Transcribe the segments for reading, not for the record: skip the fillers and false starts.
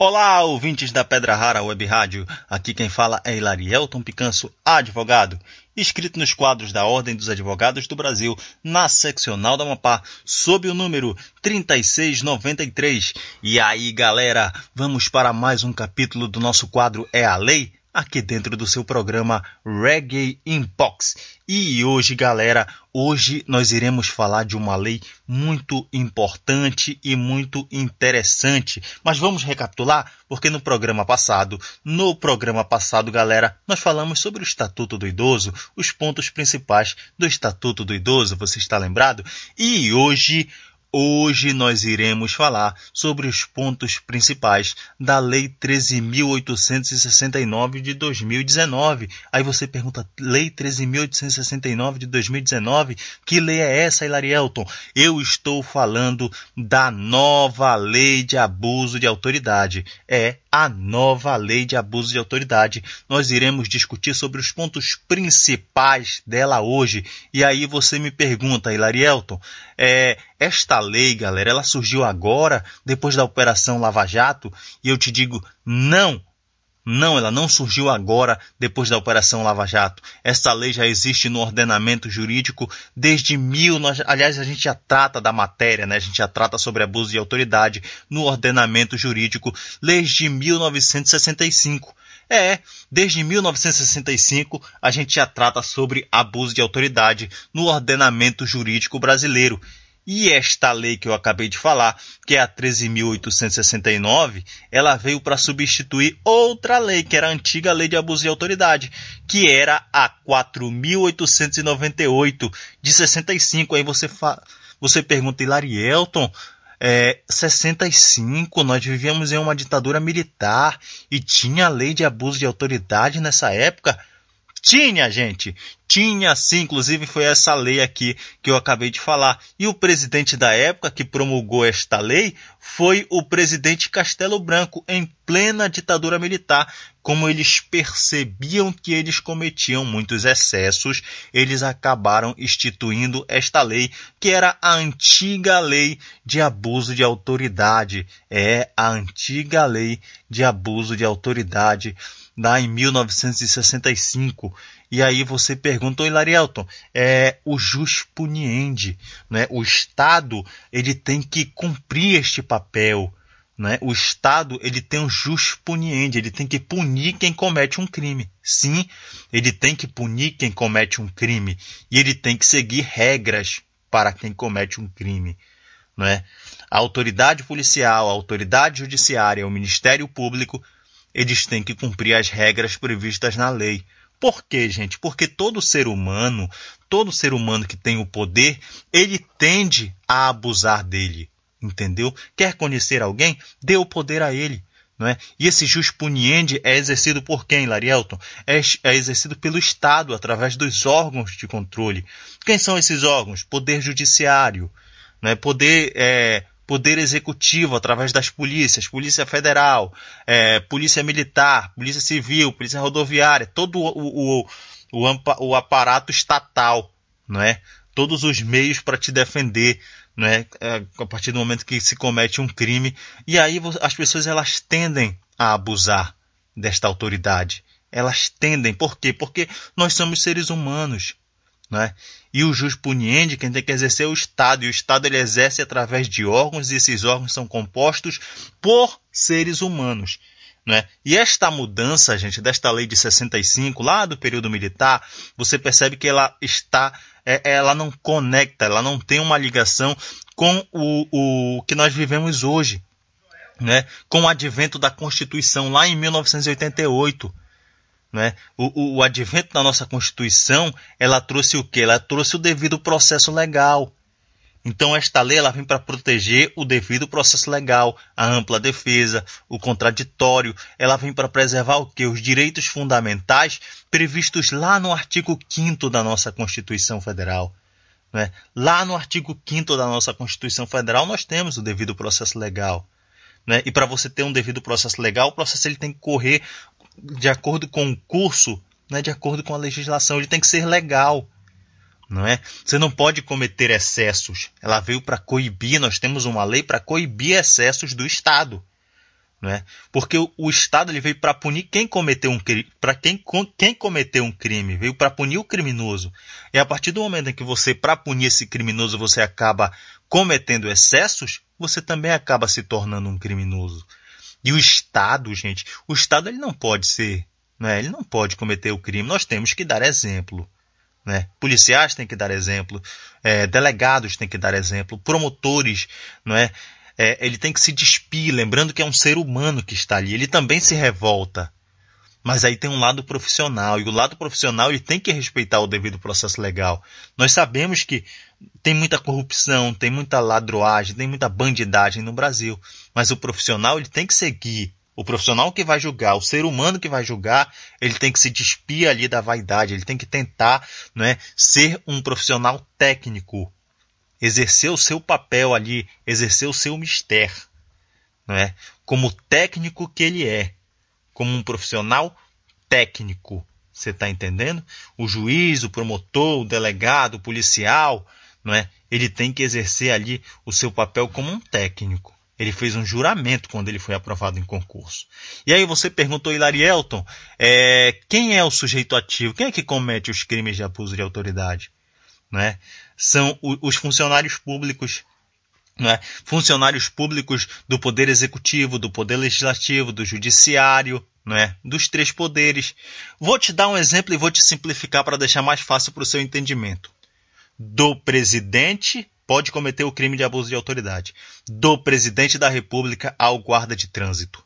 Olá, ouvintes da Pedra Rara Web Rádio. Aqui quem fala é Hilarielton Picanço, advogado, inscrito nos quadros da Ordem dos Advogados do Brasil, na seccional da Amapá, sob o número 3693. E aí, galera, vamos para mais um capítulo do nosso quadro É a Lei, aqui dentro do seu programa Reggae in Box. E hoje, galera, nós iremos falar de uma lei muito importante e muito interessante. Mas vamos recapitular, porque no programa passado, galera, nós falamos sobre o Estatuto do Idoso, os pontos principais do Estatuto do Idoso, você está lembrado? E hoje nós iremos falar sobre os pontos principais da Lei 13.869 de 2019. Aí você pergunta, Lei 13.869 de 2019? Que lei é essa, Hilarielton? Eu estou falando da nova Lei de Abuso de Autoridade. É a nova Lei de Abuso de Autoridade. Nós iremos discutir sobre os pontos principais dela hoje. E aí você me pergunta, Hilarielton, esta lei, galera, ela surgiu agora, depois da Operação Lava Jato? E eu te digo, não, ela não surgiu agora, depois da Operação Lava Jato. Essa lei já existe no ordenamento jurídico desde aliás, a gente já trata da matéria, né? A gente já trata sobre abuso de autoridade no ordenamento jurídico desde 1965. Desde 1965 a gente já trata sobre abuso de autoridade no ordenamento jurídico brasileiro. E esta lei que eu acabei de falar, que é a 13.869, ela veio para substituir outra lei, que era a antiga Lei de Abuso de Autoridade, que era a 4.898 de 65. Aí você pergunta, Hilarielton, 65, nós vivíamos em uma ditadura militar e tinha lei de abuso de autoridade nessa época? Tinha, gente! Tinha sim, inclusive foi essa lei aqui que eu acabei de falar. E o presidente da época que promulgou esta lei foi o presidente Castelo Branco, em plena ditadura militar. Como eles percebiam que eles cometiam muitos excessos, eles acabaram instituindo esta lei, que era a antiga Lei de Abuso de Autoridade. A antiga Lei de Abuso de Autoridade, lá em 1965. E aí você pergunta, Hilarielton, o jus puniendi, né? O Estado ele tem que cumprir este papel, né? O Estado ele tem um jus puniendi, ele tem que punir quem comete um crime. Sim, ele tem que punir quem comete um crime e ele tem que seguir regras para quem comete um crime, né? A autoridade policial, a autoridade judiciária, o Ministério Público, eles têm que cumprir as regras previstas na lei. Por quê, gente? Porque todo ser humano que tem o poder, ele tende a abusar dele, entendeu? Quer conhecer alguém? Dê o poder a ele, não é? E esse jus puniendi é exercido por quem, Hilarielton? É exercido pelo Estado, através dos órgãos de controle. Quem são esses órgãos? Poder judiciário, né? Poder executivo, através das polícias, Polícia Federal, Polícia Militar, Polícia Civil, Polícia Rodoviária, todo o aparato estatal, não é? Todos os meios para te defender, não é? A partir do momento que se comete um crime. E aí as pessoas elas tendem a abusar desta autoridade. Elas tendem. Por quê? Porque nós somos seres humanos. Né? E o jus puniendi, quem tem que exercer é o Estado, e o Estado ele exerce através de órgãos, e esses órgãos são compostos por seres humanos, né? E esta mudança, gente, desta lei de 65, lá do período militar, você percebe que ela não conecta, ela não tem uma ligação com o que nós vivemos hoje, né? Com o advento da Constituição lá em 1988. Né? O advento da nossa Constituição, ela trouxe o quê? Ela trouxe o devido processo legal. Então esta lei ela vem para proteger o devido processo legal, a ampla defesa, o contraditório. Ela vem para preservar o quê? Os direitos fundamentais previstos lá no artigo 5º da nossa Constituição Federal. Né? Lá no artigo 5º da nossa Constituição Federal nós temos o devido processo legal. Né? E para você ter um devido processo legal, o processo ele tem que correr de acordo com o curso, né, de acordo com a legislação, ele tem que ser legal, não é? Você não pode cometer excessos. Ela veio para coibir, nós temos uma lei para coibir excessos do Estado, né? Porque o Estado ele veio para punir quem cometeu um crime, quem cometeu um crime, veio para punir o criminoso. E a partir do momento em que você, para punir esse criminoso, você acaba cometendo excessos, você também acaba se tornando um criminoso. E o Estado, gente, o Estado ele não pode ser, né? Ele não pode cometer o crime. Nós temos que dar exemplo, né? Policiais têm que dar exemplo, delegados têm que dar exemplo, promotores, não é? Ele tem que se despir, lembrando que é um ser humano que está ali. Ele também se revolta. Mas aí tem um lado profissional. E o lado profissional ele tem que respeitar o devido processo legal. Nós sabemos que tem muita corrupção, tem muita ladroagem, tem muita bandidagem no Brasil. Mas o profissional ele tem que seguir. O profissional que vai julgar, o ser humano que vai julgar, ele tem que se despir ali da vaidade. Ele tem que tentar, não é, ser um profissional técnico. Exercer o seu papel ali, exercer o seu mistério, não é? Como técnico que ele é, como um profissional técnico, você está entendendo? O juiz, o promotor, o delegado, o policial, não é? Ele tem que exercer ali o seu papel como um técnico. Ele fez um juramento quando ele foi aprovado em concurso. E aí você perguntou, Hilarielton, quem é o sujeito ativo? Quem é que comete os crimes de abuso de autoridade? Né? São os funcionários públicos, né? Funcionários públicos do Poder Executivo, do Poder Legislativo, do Judiciário, né? Dos três poderes. Vou te dar um exemplo e vou te simplificar para deixar mais fácil para o seu entendimento. Do presidente pode cometer o crime de abuso de autoridade. Do presidente da República ao guarda de trânsito.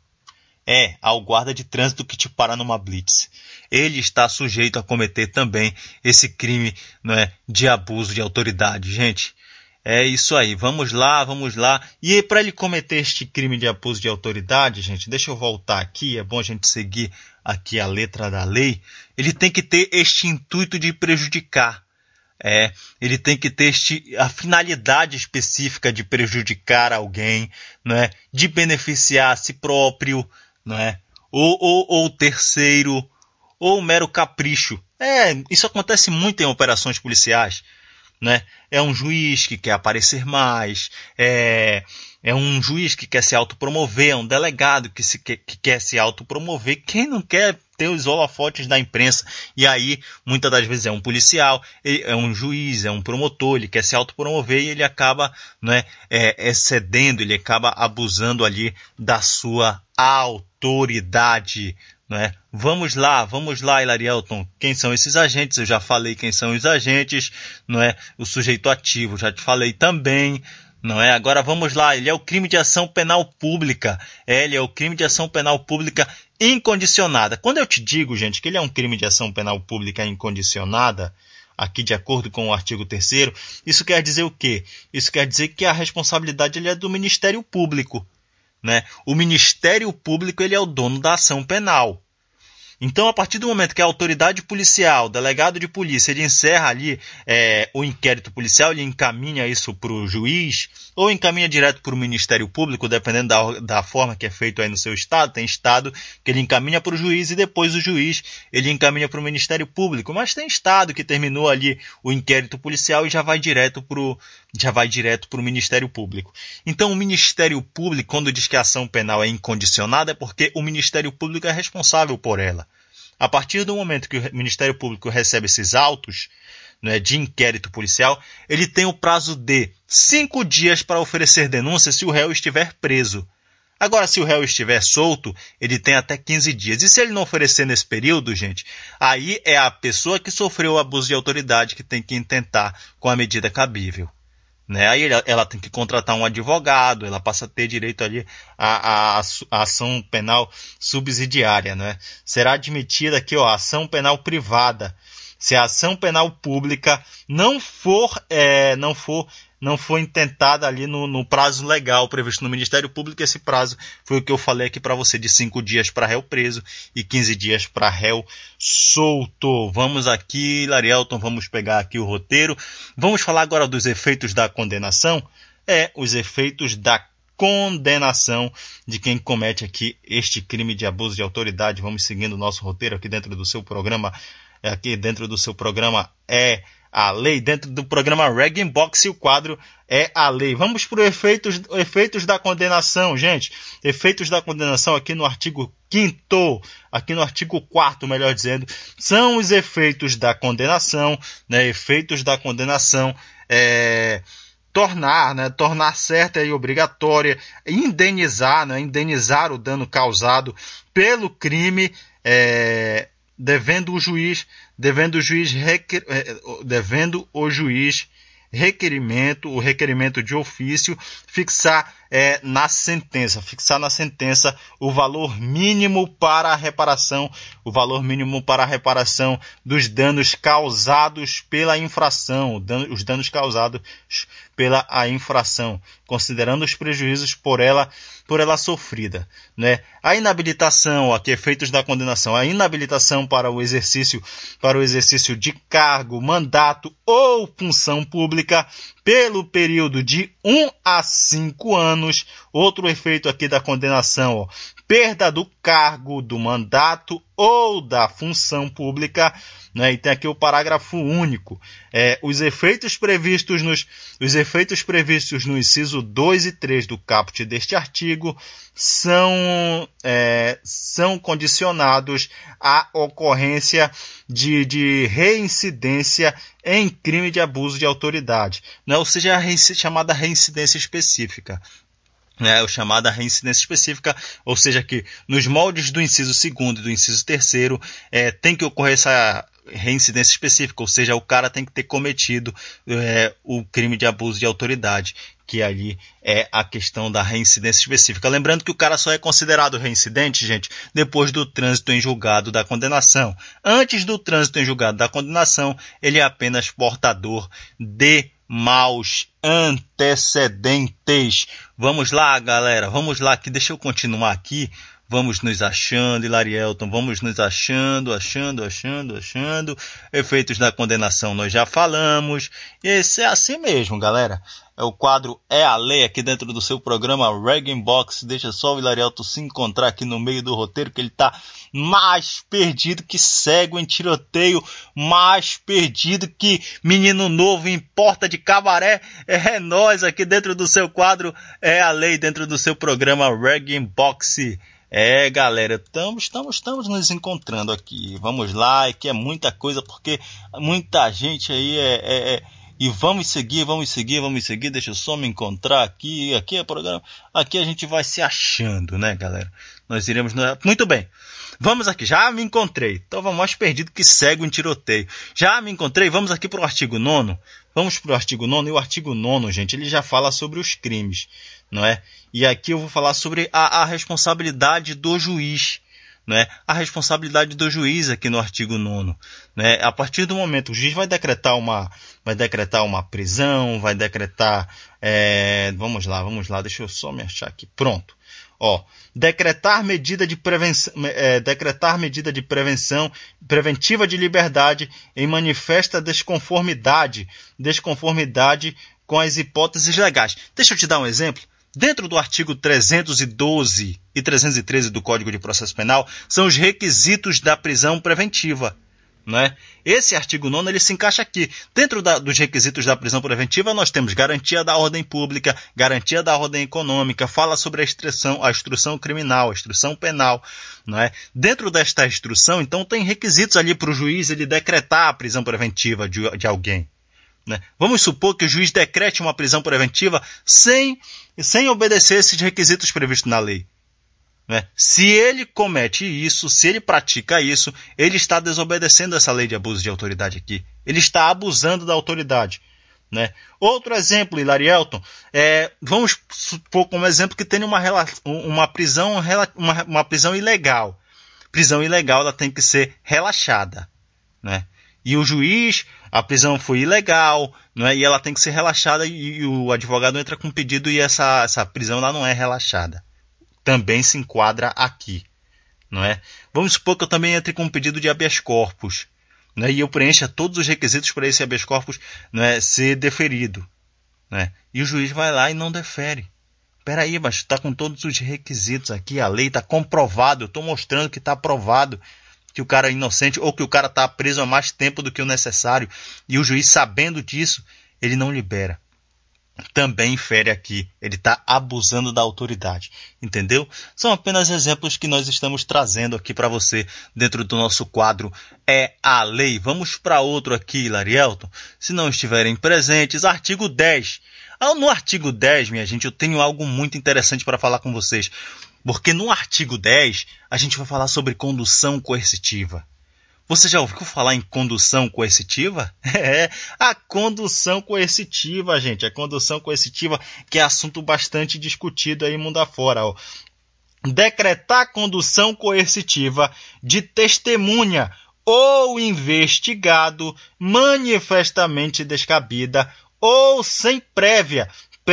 Ao guarda de trânsito que te para numa blitz. Ele está sujeito a cometer também esse crime, não é, de abuso de autoridade. Gente, é isso aí. Vamos lá. E para ele cometer este crime de abuso de autoridade, gente, deixa eu voltar aqui. É bom a gente seguir aqui a letra da lei. Ele tem que ter este intuito de prejudicar. Ele tem que ter a finalidade específica de prejudicar alguém, não é? De beneficiar a si próprio, não é? Ou terceiro, ou mero capricho. Isso acontece muito em operações policiais, né? É um juiz que quer aparecer mais, é um juiz que quer se autopromover, é um delegado que quer se autopromover. Quem não quer ter os holofotes da imprensa? E aí, muitas das vezes, é um policial, é um juiz, é um promotor, ele quer se autopromover e ele acaba, né, excedendo, ele acaba abusando ali da sua autoridade. Né? Vamos lá, Hilarielton. Quem são esses agentes? Eu já falei quem são os agentes, não é? O sujeito ativo, já te falei também, não é? Agora vamos lá, ele é o crime de ação penal pública. Ele é o crime de ação penal pública incondicionada. Quando eu te digo, gente, que ele é um crime de ação penal pública incondicionada, aqui de acordo com o artigo 3º, isso quer dizer o quê? Isso quer dizer que a responsabilidade ele é do Ministério Público. Né? O Ministério Público ele é o dono da ação penal. Então, a partir do momento que a autoridade policial, o delegado de polícia, ele encerra ali o inquérito policial, ele encaminha isso para o juiz, ou encaminha direto para o Ministério Público, dependendo da forma que é feito aí no seu estado. Tem estado que ele encaminha para o juiz e depois o juiz ele encaminha para o Ministério Público. Mas tem estado que terminou ali o inquérito policial e já vai direto para o Ministério Público. Então, o Ministério Público, quando diz que a ação penal é incondicionada, é porque o Ministério Público é responsável por ela. A partir do momento que o Ministério Público recebe esses autos, né, de inquérito policial, ele tem o prazo de 5 dias para oferecer denúncia se o réu estiver preso. Agora, se o réu estiver solto, ele tem até 15 dias. E se ele não oferecer nesse período, gente, aí é a pessoa que sofreu o abuso de autoridade que tem que intentar com a medida cabível. Né? Aí ela tem que contratar um advogado, ela passa a ter direito ali à ação penal subsidiária. Né? Será admitida aqui a ação penal privada. Se a ação penal pública não for intentada ali no prazo legal previsto no Ministério Público, esse prazo foi o que eu falei aqui para você, de 5 dias para réu preso e 15 dias para réu solto. Vamos aqui, Hilarielton, vamos pegar aqui o roteiro. Vamos falar agora dos efeitos da condenação. Os efeitos da condenação de quem comete aqui este crime de abuso de autoridade. Vamos seguindo o nosso roteiro aqui dentro do seu programa. Aqui dentro do seu programa a lei dentro do programa Reg Box, e o quadro é a lei. Vamos para os efeitos da condenação, gente. Efeitos da condenação aqui no artigo 5º, aqui no artigo 4º, melhor dizendo, são os efeitos da condenação, né? Efeitos da condenação tornar certa e obrigatória, indenizar o dano causado pelo crime, devendo o juiz o requerimento de ofício, fixar na sentença o valor mínimo para a reparação dos danos causados pela infração, considerando os prejuízos por ela sofrida, né? A inabilitação, aqui efeitos da condenação, a inabilitação para o exercício de cargo, mandato ou função pública pelo período de 1 a 5 anos. Outro efeito aqui da condenação, perda do cargo, do mandato ou da função pública, né? E tem aqui o parágrafo único. Os efeitos previstos no inciso 2 e 3 do caput deste artigo são condicionados à ocorrência de reincidência em crime de abuso de autoridade, né? Ou seja, a chamada reincidência específica. Chamada reincidência específica, ou seja, que nos moldes do inciso 2º e do inciso 3º tem que ocorrer essa reincidência específica, ou seja, o cara tem que ter cometido o crime de abuso de autoridade, que ali é a questão da reincidência específica. Lembrando que o cara só é considerado reincidente, gente, depois do trânsito em julgado da condenação. Antes do trânsito em julgado da condenação, ele é apenas portador de maus antecedentes. Vamos lá, galera, vamos lá, que deixa eu continuar aqui. Vamos nos achando, Hilarielton, vamos nos achando. Efeitos da condenação nós já falamos. E esse é assim mesmo, galera. O quadro é a lei aqui dentro do seu programa Reg Box. Deixa só o Hilarielton se encontrar aqui no meio do roteiro, que ele está mais perdido que cego em tiroteio, mais perdido que menino novo em porta de cabaré. É nós aqui dentro do seu quadro é a lei, dentro do seu programa Reg Box. Galera, estamos nos encontrando aqui. Vamos lá, que é muita coisa, porque muita gente aí e vamos seguir. Deixa eu só me encontrar aqui. Aqui é programa. Aqui a gente vai se achando, né, galera? Nós iremos. Muito bem. Vamos aqui. Já me encontrei. Estava mais perdido que cego em tiroteio. Já me encontrei. Vamos aqui para o artigo 9º. Vamos para o artigo 9º. E o artigo 9º, gente, ele já fala sobre os crimes, não é? E aqui eu vou falar sobre a responsabilidade do juiz, né? A responsabilidade do juiz aqui no artigo 9º, né? A partir do momento que o juiz vai decretar uma prisão, vai decretar, vamos lá, deixa eu só me achar aqui, pronto. Decretar medida de prevenção preventiva de liberdade em manifesta desconformidade com as hipóteses legais. Deixa eu te dar um exemplo. Dentro do artigo 312 e 313 do Código de Processo Penal, são os requisitos da prisão preventiva, né? Esse artigo 9º, ele se encaixa aqui. Dentro dos requisitos da prisão preventiva, nós temos garantia da ordem pública, garantia da ordem econômica, fala sobre a instrução criminal, a instrução penal, né? Dentro desta instrução, então, tem requisitos ali para o juiz ele decretar a prisão preventiva de alguém, né? Vamos supor que o juiz decrete uma prisão preventiva sem obedecer esses requisitos previstos na lei, né? Se ele comete isso, se ele pratica isso, ele está desobedecendo essa lei de abuso de autoridade aqui. Ele está abusando da autoridade, né? Outro exemplo, Hilarielton, vamos supor como exemplo que tem uma prisão ilegal. Prisão ilegal, ela tem que ser relaxada, né? E o juiz, a prisão foi ilegal, não é? E ela tem que ser relaxada e o advogado entra com um pedido e essa prisão ela não é relaxada. Também se enquadra aqui, não é? Vamos supor que eu também entre com um pedido de habeas corpus, né? E eu preencha todos os requisitos para esse habeas corpus, né, ser deferido, né? E o juiz vai lá e não defere. Peraí, mas está com todos os requisitos aqui, a lei está comprovado, eu estou mostrando que está aprovado, que o cara é inocente ou que o cara está preso há mais tempo do que o necessário e o juiz, sabendo disso, ele não libera. Também infere aqui, ele está abusando da autoridade, entendeu? São apenas exemplos que nós estamos trazendo aqui para você dentro do nosso quadro É a Lei. Vamos para outro aqui, Larielton. Se não estiverem presentes, artigo 10. No artigo 10, minha gente, eu tenho algo muito interessante para falar com vocês, porque no artigo 10 a gente vai falar sobre condução coercitiva. Você já ouviu falar em condução coercitiva? A condução coercitiva, gente. A condução coercitiva, que é assunto bastante discutido aí mundo afora. Ó. Decretar condução coercitiva de testemunha ou investigado manifestamente descabida ou sem prévia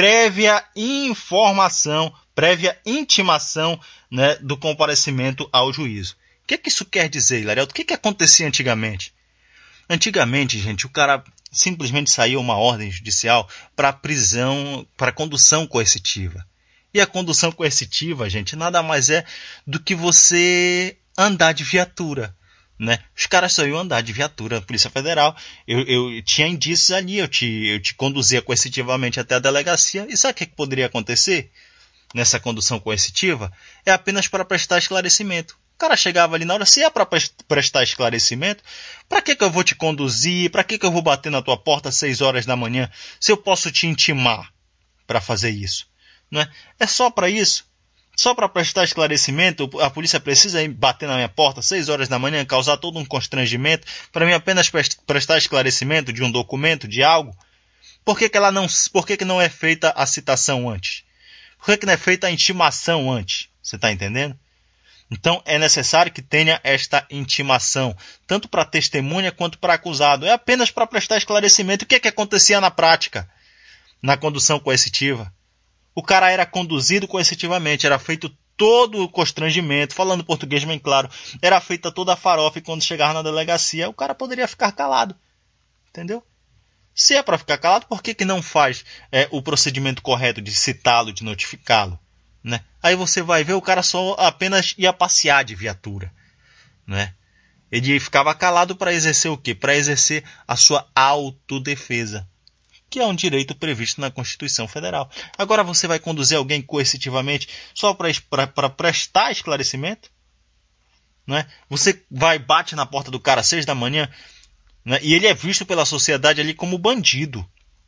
informação, prévia intimação, né, do comparecimento ao juízo. O que isso quer dizer, Hilarielto? O que acontecia antigamente? Antigamente, gente, o cara simplesmente saía uma ordem judicial para prisão, para condução coercitiva. E a condução coercitiva, gente, nada mais é do que você andar de viatura, né? Os caras só iam andar de viatura, a Polícia Federal. Eu tinha indícios ali, eu te conduzia coercitivamente até a delegacia. E sabe o que poderia acontecer nessa condução coercitiva? É apenas para prestar esclarecimento. O cara chegava ali na hora, se é para prestar esclarecimento, para que eu vou te conduzir? Para que eu vou bater na tua porta às 6 horas da manhã se eu posso te intimar para fazer isso? Não é? É só para isso? Só para prestar esclarecimento, a polícia precisa ir bater na minha porta às 6 horas da manhã, causar todo um constrangimento, para mim apenas prestar esclarecimento de um documento, de algo? Por que não é feita a citação antes? Por que não é feita a intimação antes? Você está entendendo? Então, é necessário que tenha esta intimação, tanto para testemunha quanto para acusado. É apenas para prestar esclarecimento. O que acontecia na prática, na condução coercitiva? O cara era conduzido coercitivamente, era feito todo o constrangimento, falando português bem claro, era feita toda a farofa e quando chegava na delegacia, o cara poderia ficar calado. Entendeu? Se é para ficar calado, por que não faz o procedimento correto de citá-lo, de notificá-lo? Né? Aí você vai ver, o cara só apenas ia passear de viatura, né? Ele ficava calado para exercer o quê? Para exercer a sua autodefesa, que é um direito previsto na Constituição Federal. Agora você vai conduzir alguém coercitivamente só para prestar esclarecimento? Né? Você vai bate na porta do cara às 6 da manhã, né? E ele é visto pela sociedade ali como bandido.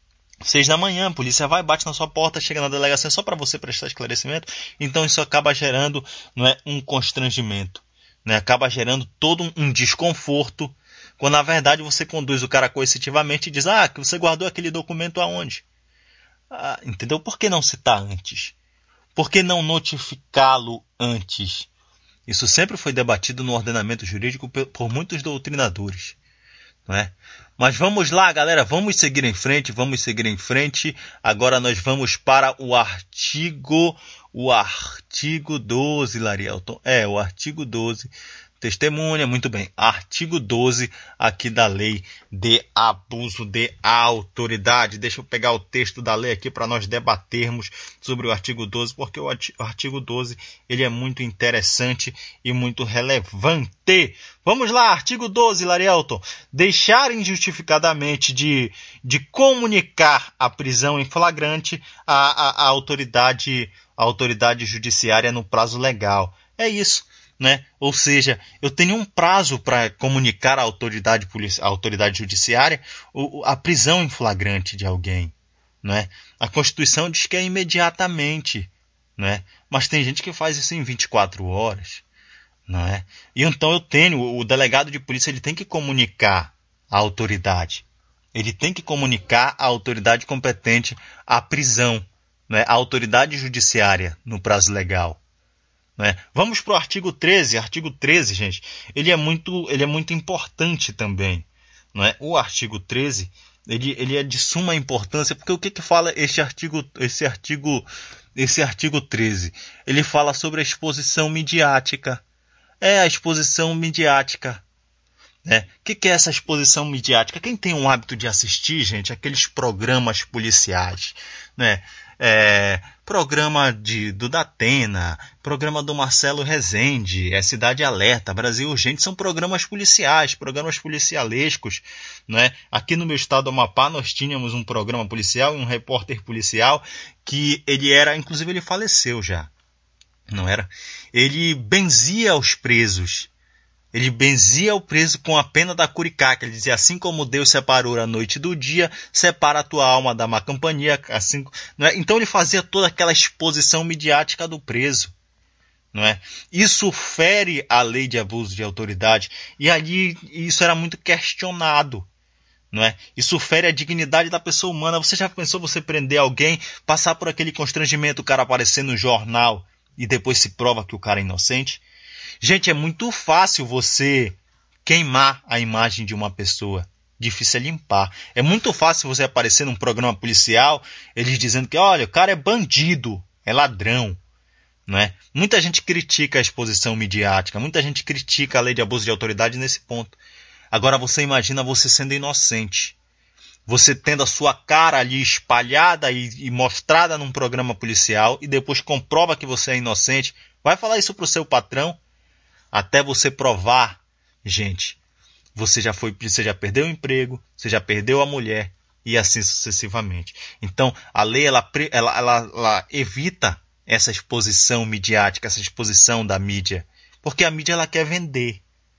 6 da manhã, a polícia vai, bate na sua porta, chega na delegacia só para você prestar esclarecimento. Então isso acaba gerando, não é, um constrangimento, né? Acaba gerando todo um desconforto, quando na verdade você conduz o cara coercitivamente e diz, que você guardou aquele documento aonde? Entendeu? Por que não citar antes? Por que não notificá-lo antes? Isso sempre foi debatido no ordenamento jurídico por muitos doutrinadores, não é? Mas vamos lá, galera, vamos seguir em frente. Agora nós vamos para o artigo 12, Larielton. O artigo 12, testemunha, muito bem. Artigo 12 aqui da lei de abuso de autoridade. Deixa eu pegar o texto da lei aqui para nós debatermos sobre o artigo 12, porque o artigo 12 ele é muito interessante e muito relevante. Vamos lá, artigo 12, Larielton. Deixar injustificadamente de comunicar a prisão em flagrante à autoridade judiciária no prazo legal. É isso. Né? Ou seja, eu tenho um prazo para comunicar à autoridade judiciária a prisão em flagrante de alguém. Né? A Constituição diz que é imediatamente, né? Mas tem gente que faz isso em 24 horas. Não é? E então o delegado de polícia ele tem que comunicar à autoridade. Ele tem que comunicar à autoridade competente a prisão, né? A autoridade judiciária no prazo legal. Né? Vamos para o artigo 13. Artigo 13, gente, ele é muito importante também. Não é? O artigo 13 ele é de suma importância, porque o que fala esse artigo 13? Ele fala sobre a exposição midiática. A exposição midiática. Né? O que é essa exposição midiática? Quem tem o hábito de assistir, gente, aqueles programas policiais, né? programa do Datena, programa do Marcelo Rezende, Cidade Alerta, Brasil Urgente, são programas policiais, programas policialescos, né? Aqui no meu estado do Amapá nós tínhamos um programa policial e um repórter policial que inclusive ele faleceu já, não era? Ele benzia os presos. Ele benzia o preso com a pena da curicaca. Ele dizia, assim como Deus separou a noite do dia, separa a tua alma da má companhia. Assim, não é? Então ele fazia toda aquela exposição midiática do preso. Não é? Isso fere a lei de abuso de autoridade. E ali isso era muito questionado. Não é? Isso fere a dignidade da pessoa humana. Você já pensou você prender alguém, passar por aquele constrangimento, o cara aparecer no jornal e depois se prova que o cara é inocente? Gente, é muito fácil você queimar a imagem de uma pessoa. Difícil é limpar. É muito fácil você aparecer num programa policial, eles dizendo que, olha, o cara é bandido, é ladrão. Não é? Muita gente critica a exposição midiática, muita gente critica a lei de abuso de autoridade nesse ponto. Agora você imagina você sendo inocente. Você tendo a sua cara ali espalhada e mostrada num programa policial e depois comprova que você é inocente. Vai falar isso pro seu patrão? Até você provar, gente, você já perdeu o emprego, você já perdeu a mulher e assim sucessivamente. Então, a lei ela evita essa exposição midiática, essa exposição da mídia, porque a mídia ela quer vender.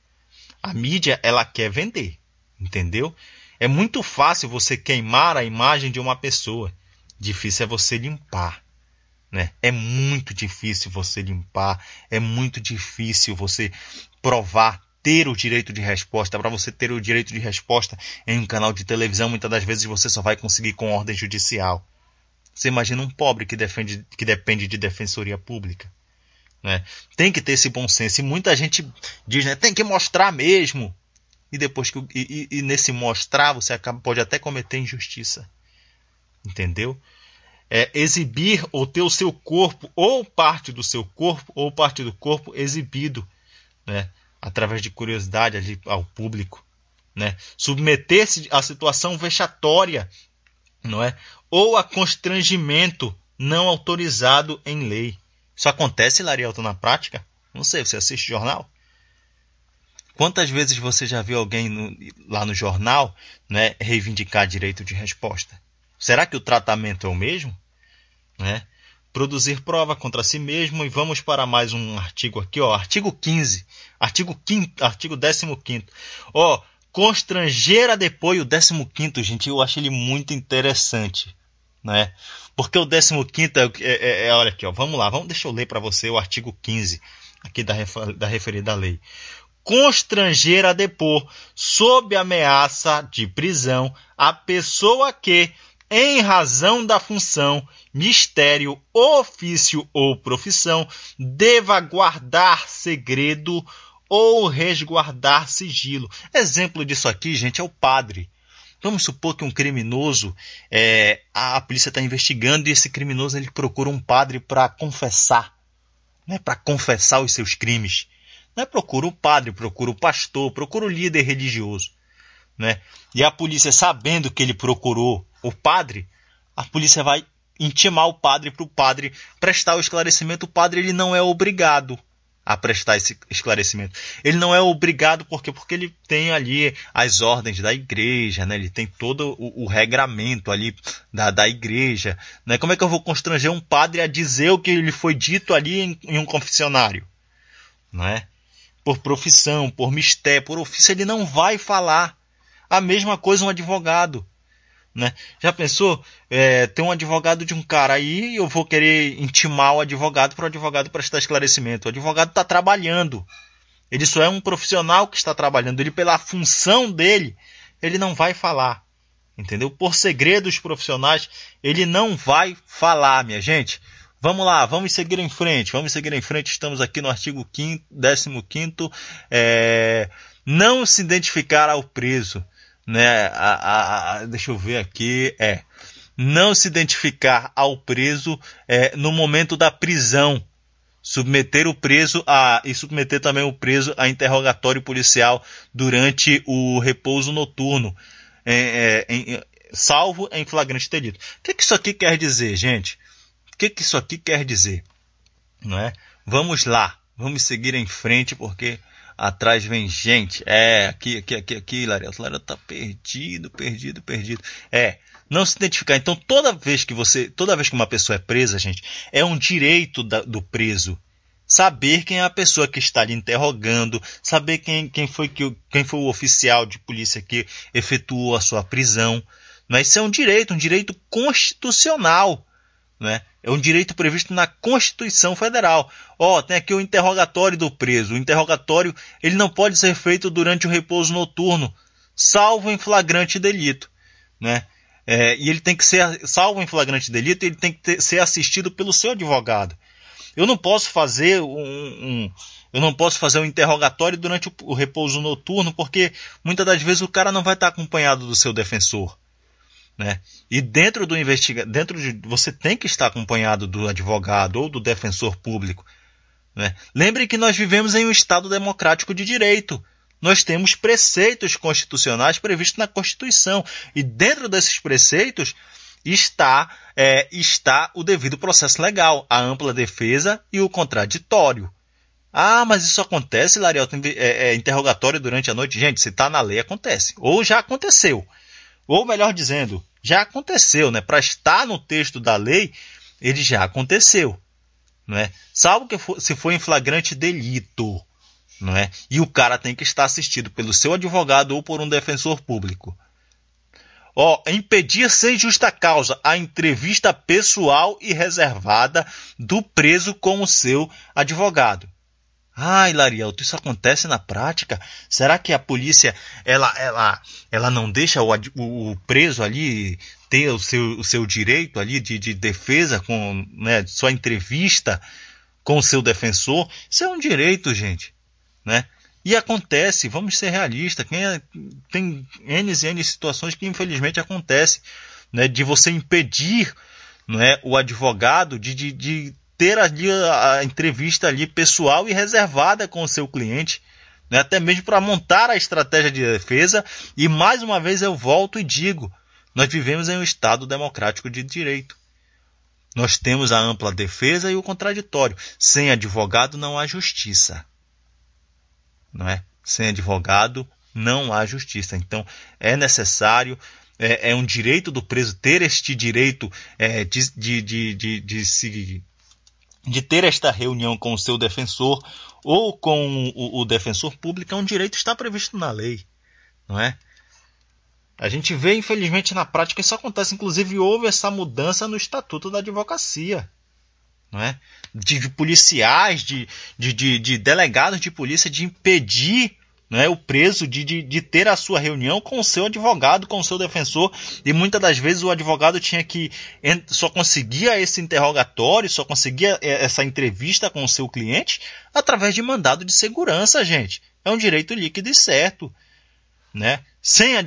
A mídia ela quer vender, entendeu? É muito fácil você queimar a imagem de uma pessoa. Difícil é você limpar. Né? É muito difícil você limpar, é muito difícil você provar, ter o direito de resposta. Para você ter o direito de resposta em um canal de televisão, muitas das vezes você só vai conseguir com ordem judicial. Você imagina um pobre que depende de defensoria pública. Né? Tem que ter esse bom senso. E muita gente diz, né, tem que mostrar mesmo. E depois nesse mostrar você pode até cometer injustiça. Entendeu? Exibir ou ter o seu corpo, ou parte do seu corpo, ou parte do corpo exibido, né, através de curiosidade ali ao público, né, submeter-se a situação vexatória, não é, ou a constrangimento não autorizado em lei. Isso acontece, Larielto, na prática? Não sei, você assiste jornal? Quantas vezes você já viu alguém lá no jornal, né, reivindicar direito de resposta? Será que o tratamento é o mesmo? Né? Produzir prova contra si mesmo. E vamos para mais um artigo aqui, ó, artigo 15, artigo 15º. Ó, constranger a depor, o 15º, gente, eu acho ele muito interessante, né? Porque o 15º olha aqui, ó, vamos lá, deixa eu ler para você o artigo 15 aqui da referida lei. Constranger a depor, sob ameaça de prisão, a pessoa que, em razão da função, mistério, ofício ou profissão, deva guardar segredo ou resguardar sigilo. Exemplo disso aqui, gente, é o padre. Vamos supor que um criminoso, a polícia está investigando e esse criminoso ele procura um padre para confessar, né, para confessar os seus crimes. Não é procura o padre, procura o pastor, procura o líder religioso. Né? E a polícia, sabendo que ele procurou o padre, a polícia vai intimar o padre para o padre prestar o esclarecimento. O padre ele não é obrigado a prestar esse esclarecimento. Ele não é obrigado porque ele tem ali as ordens da igreja, né? Ele tem todo o regramento ali da igreja. Né? Como é que eu vou constranger um padre a dizer o que lhe foi dito ali em um confessionário? Não é? Por profissão, por mistério, por ofício, ele não vai falar. A mesma coisa um advogado. Né? Já pensou? Tem um advogado de um cara aí, eu vou querer intimar o advogado para o advogado prestar esclarecimento. O advogado está trabalhando. Ele só é um profissional que está trabalhando. Ele, pela função dele, ele não vai falar. Entendeu? Por segredos profissionais, ele não vai falar, minha gente. Vamos lá, vamos seguir em frente. Estamos aqui no artigo 15º. Não se identificar ao preso. Né? Deixa eu ver aqui. Não se identificar ao preso no momento da prisão. Submeter também o preso a interrogatório policial durante o repouso noturno, salvo em flagrante delito. O que isso aqui quer dizer, gente? O que isso aqui quer dizer? Não é? Vamos lá, vamos seguir em frente porque atrás vem gente. Aqui, Lariel. O Lariel tá perdido. Não se identificar. Então, toda vez que uma pessoa é presa, gente, é um direito do preso saber quem é a pessoa que está lhe interrogando, saber quem foi o oficial de polícia que efetuou a sua prisão. Não é? Isso é um direito constitucional. Não é? É um direito previsto na Constituição Federal. Tem aqui o interrogatório do preso. O interrogatório ele não pode ser feito durante o repouso noturno, salvo em flagrante delito. Né? E ele tem que ser, salvo em flagrante delito, ele tem que ser assistido pelo seu advogado. Eu não posso fazer um interrogatório durante o repouso noturno, porque muitas das vezes o cara não vai estar acompanhado do seu defensor. Né? E você tem que estar acompanhado do advogado ou do defensor público. Né? Lembre que nós vivemos em um Estado democrático de direito. Nós temos preceitos constitucionais previstos na Constituição. E dentro desses preceitos está o devido processo legal, a ampla defesa e o contraditório. Mas isso acontece, Lariel, interrogatório durante a noite? Gente, se está na lei, acontece. Ou já aconteceu. Ou melhor dizendo, já aconteceu. Né? Para estar no texto da lei, ele já aconteceu. Não é? Salvo que se for em flagrante delito. Não é? E o cara tem que estar assistido pelo seu advogado ou por um defensor público. Impedir sem justa causa a entrevista pessoal e reservada do preso com o seu advogado. Lariel, isso acontece na prática? Será que a polícia ela não deixa o preso ali ter o seu direito ali de defesa com sua entrevista com o seu defensor? Isso é um direito, gente. Né? E acontece, vamos ser realistas, tem N e N situações que infelizmente acontecem, né, de você impedir, o advogado de ter ali a entrevista ali pessoal e reservada com o seu cliente, né, até mesmo para montar a estratégia de defesa. E mais uma vez eu volto e digo, nós vivemos em um Estado democrático de direito. Nós temos a ampla defesa e o contraditório. Sem advogado não há justiça. Não é? Sem advogado não há justiça. Então é necessário, é um direito do preso ter este direito de ter esta reunião com o seu defensor ou com o defensor público. É um direito que está previsto na lei. Não é? A gente vê, infelizmente, na prática isso acontece. Inclusive houve essa mudança no Estatuto da Advocacia. Não é? De policiais, de delegados de polícia, de impedir, não é, o preso de ter a sua reunião com o seu advogado, com o seu defensor. E muitas das vezes o advogado só conseguia esse interrogatório, só conseguia essa entrevista com o seu cliente através de mandado de segurança, gente. É um direito líquido e certo. Né? Sem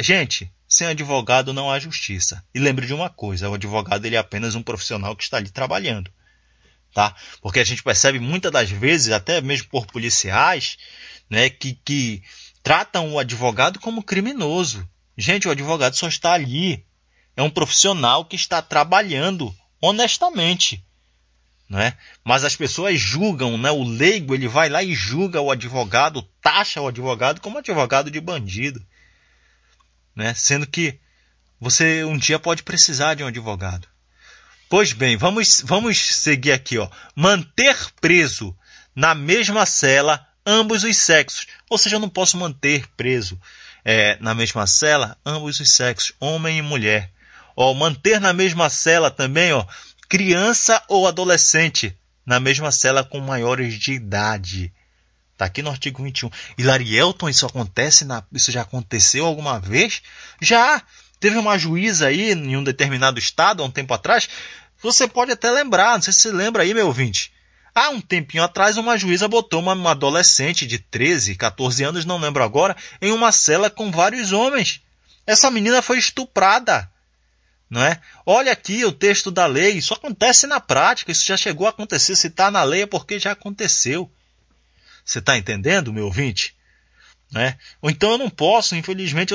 advogado não há justiça. E lembre de uma coisa, o advogado ele é apenas um profissional que está ali trabalhando. Tá? Porque a gente percebe muitas das vezes, até mesmo por policiais, né, que tratam o advogado como criminoso. Gente, o advogado só está ali. É um profissional que está trabalhando honestamente. Né? Mas as pessoas julgam, né? O leigo ele vai lá e julga o advogado, taxa o advogado como advogado de bandido. Né? Sendo que você um dia pode precisar de um advogado. Pois bem, vamos seguir aqui. Manter preso na mesma cela ambos os sexos. Ou seja, eu não posso manter preso na mesma cela ambos os sexos, homem e mulher. Manter na mesma cela também, criança ou adolescente, na mesma cela com maiores de idade. Está aqui no artigo 21. E Larielton, isso já aconteceu alguma vez? Já! Teve uma juíza aí em um determinado estado, há um tempo atrás. Você pode até lembrar, não sei se você lembra aí, meu ouvinte. Há um tempinho atrás, uma juíza botou uma adolescente de 13, 14 anos, não lembro agora, em uma cela com vários homens. Essa menina foi estuprada. Não é? Olha aqui o texto da lei, isso acontece na prática, isso já chegou a acontecer. Se está na lei é porque já aconteceu. Você está entendendo, meu ouvinte? Né? Ou então eu não posso, infelizmente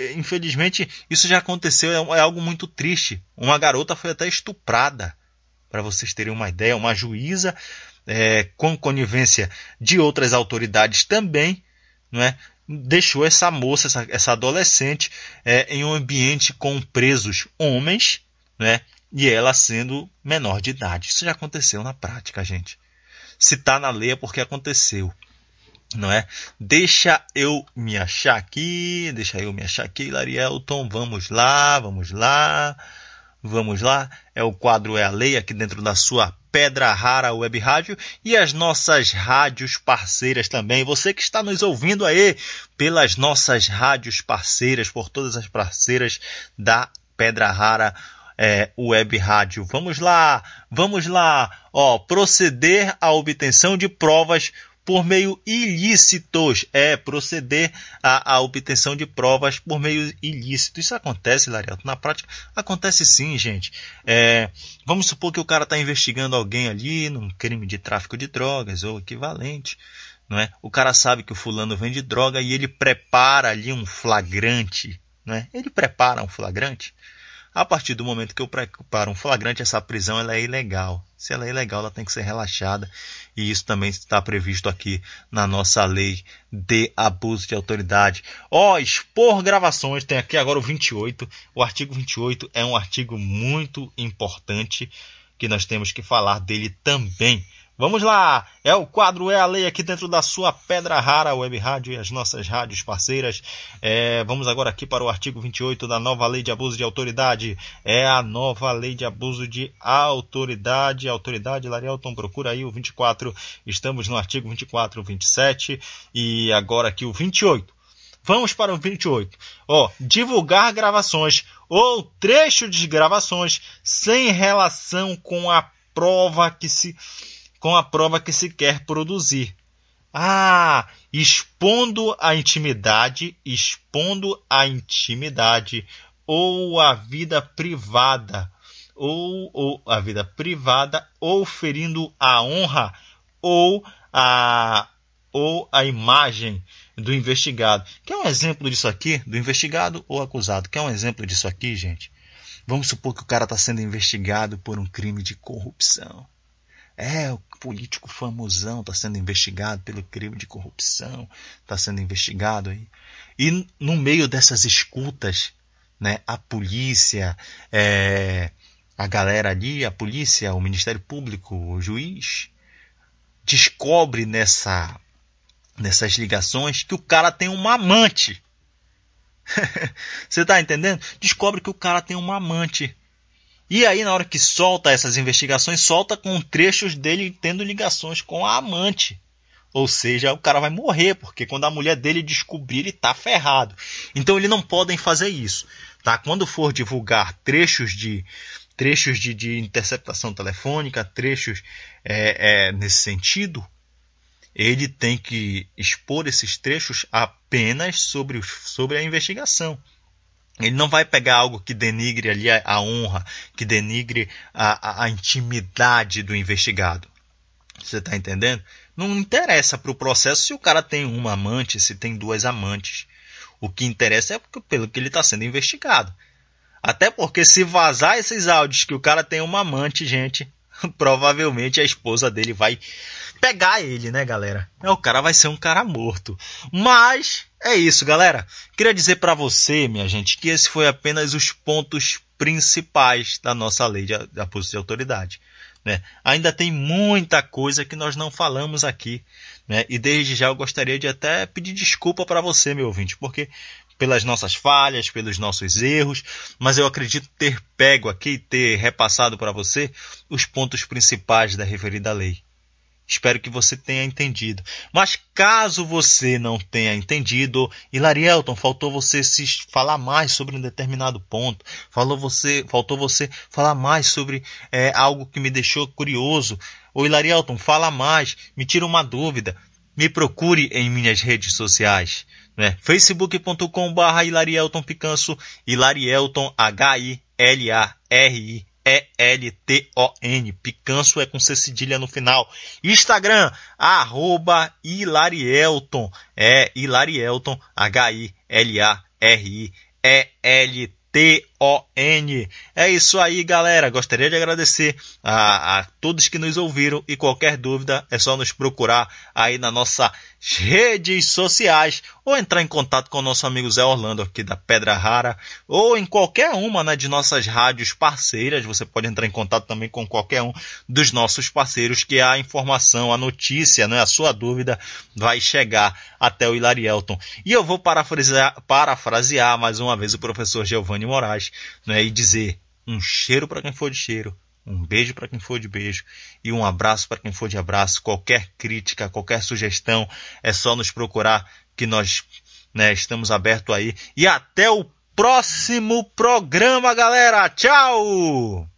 isso já aconteceu, é algo muito triste. Uma garota foi até estuprada para vocês terem uma ideia, uma juíza, com conivência de outras autoridades também, não é? Deixou essa moça, essa adolescente, em um ambiente com presos homens, né? E ela sendo menor de idade. Isso já aconteceu na prática, gente. Se está na lei é porque aconteceu, não é? Deixa eu me achar aqui, Larielton. Vamos lá. O quadro É a Lei, aqui dentro da sua Pedra Rara Web Rádio e as nossas rádios parceiras também. Você que está nos ouvindo aí pelas nossas rádios parceiras, por todas as parceiras da Pedra Rara Web Rádio. Vamos lá. Proceder à obtenção de provas por meio ilícitos. Proceder à obtenção de provas por meio ilícito. Isso acontece, Larielton? Na prática, acontece sim, gente. Vamos supor que o cara está investigando alguém ali num crime de tráfico de drogas ou equivalente, não é? O cara sabe que o fulano vende droga e ele prepara ali um flagrante, não é? Ele prepara um flagrante. A partir do momento que eu preparo um flagrante, essa prisão ela é ilegal. Se ela é ilegal, ela tem que ser relaxada. E isso também está previsto aqui na nossa lei de abuso de autoridade. Expor gravações. Tem aqui agora o 28. O artigo 28 é um artigo muito importante que nós temos que falar dele também. Vamos lá, o quadro É a Lei aqui dentro da sua Pedra Rara Web Rádio e as nossas rádios parceiras. Vamos agora aqui para o artigo 28 da nova Lei de Abuso de Autoridade. A nova Lei de Abuso de Autoridade. Larielton, procura aí o 24. Estamos no artigo 24, 27 e agora aqui o 28. Vamos para o 28. Divulgar gravações ou trecho de gravações sem relação com a prova que se quer produzir. Expondo a intimidade ou a vida privada, ou ferindo a honra ou a imagem do investigado. Quer um exemplo disso aqui? Do investigado ou acusado? Quer um exemplo disso aqui, gente? Vamos supor que o cara está sendo investigado por um crime de corrupção. O político famosão está sendo investigado pelo crime de corrupção, está sendo investigado aí. E no meio dessas escutas, né, a polícia, a galera ali, a polícia, o Ministério Público, o juiz, descobre nessas ligações que o cara tem uma amante. Você está entendendo? Descobre que o cara tem uma amante. E aí, na hora que solta essas investigações, solta com trechos dele tendo ligações com a amante. Ou seja, o cara vai morrer, porque quando a mulher dele descobrir, ele está ferrado. Então, eles não podem fazer isso. Tá? Quando for divulgar trechos de interceptação telefônica, trechos nesse sentido, ele tem que expor esses trechos apenas sobre a investigação. Ele não vai pegar algo que denigre ali a honra, que denigre a intimidade do investigado. Você está entendendo? Não interessa para o processo se o cara tem uma amante, se tem duas amantes. O que interessa é pelo que ele está sendo investigado. Até porque se vazar esses áudios que o cara tem uma amante, gente, provavelmente a esposa dele vai pegar ele, né, galera? O cara vai ser um cara morto. Mas é isso, galera. Queria dizer para você, minha gente, que esse foi apenas os pontos principais da nossa lei de abuso de autoridade, né? Ainda tem muita coisa que nós não falamos aqui, né? E desde já eu gostaria de até pedir desculpa para você, meu ouvinte, porque pelas nossas falhas, pelos nossos erros, mas eu acredito ter pego aqui, ter repassado para você os pontos principais da referida lei. Espero que você tenha entendido. Mas caso você não tenha entendido, Larielton, faltou você se falar mais sobre um determinado ponto, faltou você falar mais sobre algo que me deixou curioso. Larielton, fala mais, me tira uma dúvida. Me procure em minhas redes sociais, né? facebook.com/Hilarielton Picanso, Hilarielton, HILARIELTON, Picanso é com C cedilha no final. Instagram, @Hilarielton, Hilarielton, HILARIELTON. É isso aí, galera. Gostaria de agradecer a todos que nos ouviram e qualquer dúvida é só nos procurar aí nas nossas redes sociais ou entrar em contato com o nosso amigo Zé Orlando aqui da Pedra Rara ou em qualquer uma, né, de nossas rádios parceiras. Você pode entrar em contato também com qualquer um dos nossos parceiros que a informação, a notícia, né, a sua dúvida vai chegar até o Hilarielton. E eu vou parafrasear mais uma vez o professor Giovanni Moraes, né, e dizer um cheiro para quem for de cheiro, um beijo para quem for de beijo e um abraço para quem for de abraço. Qualquer crítica, qualquer sugestão, é só nos procurar que nós, né, estamos abertos aí. E até o próximo programa, galera. Tchau!